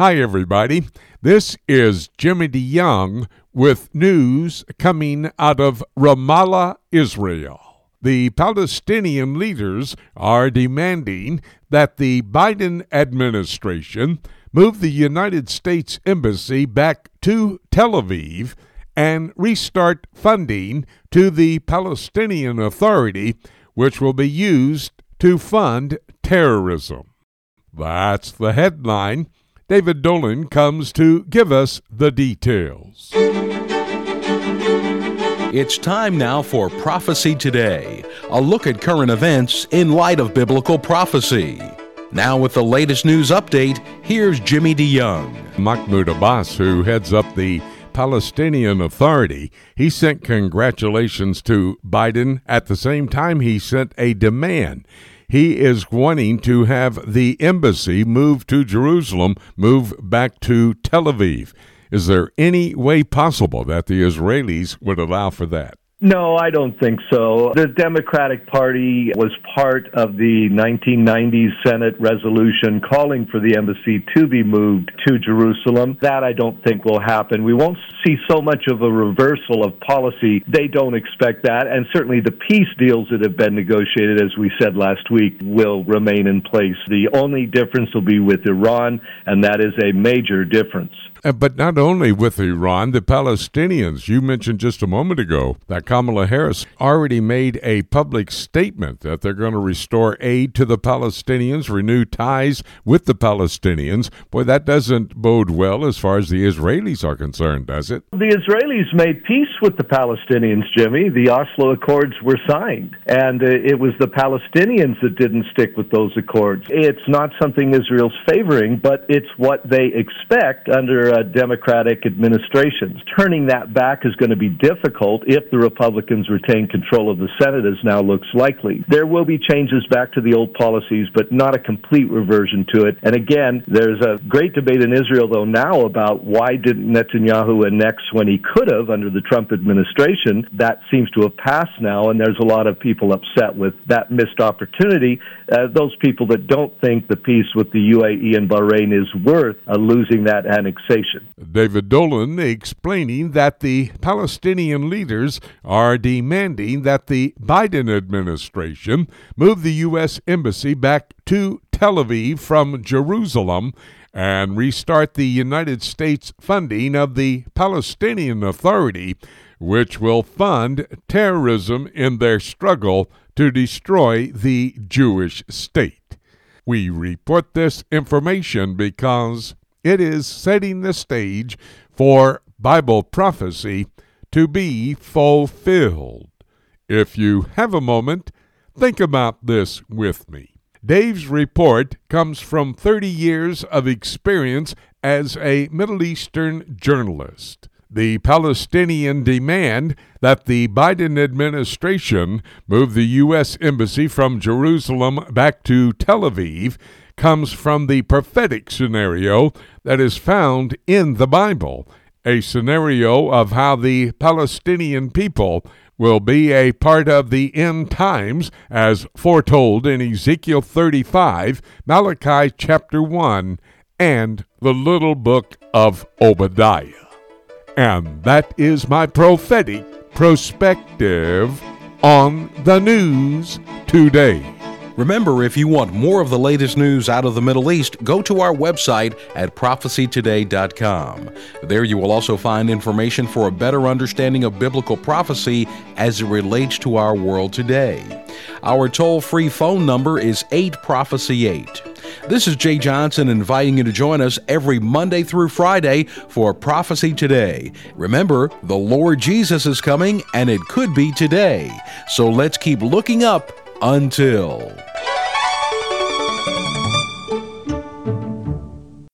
Hi, everybody. This is Jimmy DeYoung with news coming out of Ramallah, Israel. The Palestinian leaders are demanding that the Biden administration move the United States Embassy back to Tel Aviv and restart funding to the Palestinian Authority, which will be used to fund terrorism. That's the headline. David Dolan comes to give us the details. It's time now for Prophecy Today, a look at current events in light of biblical prophecy. Now with the latest news update, here's Jimmy DeYoung. Mahmoud Abbas, who heads up the Palestinian Authority, he sent congratulations to Biden. At the same time, he sent a demand. He is wanting to have the embassy move to Jerusalem, move back to Tel Aviv. Is there any way possible that the Israelis would allow for that? No, I don't think so. The Democratic Party was part of the 1990s Senate resolution calling for the embassy to be moved to Jerusalem. That I don't think will happen. We won't see so much of a reversal of policy. They don't expect that. And certainly the peace deals that have been negotiated, as we said last week, will remain in place. The only difference will be with Iran, and that is a major difference. But not only with Iran, the Palestinians, you mentioned just a moment ago that Kamala Harris already made a public statement that they're going to restore aid to the Palestinians, renew ties with the Palestinians. Boy, that doesn't bode well as far as the Israelis are concerned, does it? The Israelis made peace with the Palestinians, Jimmy. The Oslo Accords were signed, and it was the Palestinians that didn't stick with those accords. It's not something Israel's favoring, but it's what they expect under Democratic administrations. Turning that back is going to be difficult if the Republicans retain control of the Senate, as now looks likely. There will be changes back to the old policies, but not a complete reversion to it. And again, there's a great debate in Israel, though, now about why didn't Netanyahu annex when he could have under the Trump administration. That seems to have passed now, and there's a lot of people upset with that missed opportunity. Those people that don't think the peace with the UAE and Bahrain is worth losing that annexation. David Dolan explaining that the Palestinian leaders are demanding that the Biden administration move the U.S. Embassy back to Tel Aviv from Jerusalem and restart the United States funding of the Palestinian Authority, which will fund terrorism in their struggle to destroy the Jewish state. We report this information because it is setting the stage for Bible prophecy to be fulfilled. If you have a moment, think about this with me. Dave's report comes from 30 years of experience as a Middle Eastern journalist. The Palestinian demand that the Biden administration move the U.S. Embassy from Jerusalem back to Tel Aviv comes from the prophetic scenario that is found in the Bible, a scenario of how the Palestinian people will be a part of the end times as foretold in Ezekiel 35, Malachi chapter 1, and the little book of Obadiah. And that is my prophetic perspective on the news today. Remember, if you want more of the latest news out of the Middle East, go to our website at prophecytoday.com. There you will also find information for a better understanding of biblical prophecy as it relates to our world today. Our toll-free phone number is 8-PROPHECY-8. This is Jay Johnson inviting you to join us every Monday through Friday for Prophecy Today. Remember, the Lord Jesus is coming, and it could be today. So let's keep looking up until